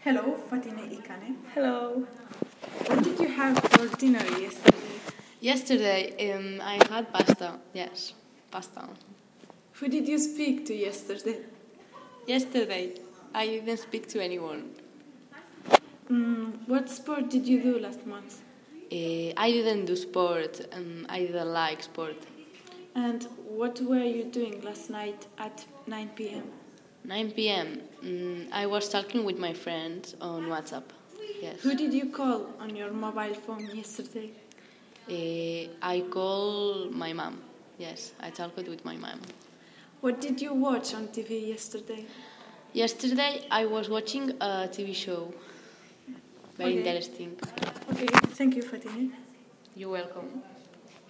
Hello, Fatine Ikane. Hello. What did you have for dinner yesterday? Yesterday, I had pasta. Yes, pasta. Who did you speak to yesterday? Yesterday, I didn't speak to anyone. What sport did you do last month? I didn't do sport. I didn't like sport. And what were you doing last night at 9 p.m.? 9 p.m. I was talking with my friends on WhatsApp. Yes. Who did you call on your mobile phone yesterday? I called my mom. Yes, I talked with my mom. What did you watch on TV yesterday? Yesterday, I was watching a TV show. Very interesting. Okay, thank you, Fatine. You're welcome.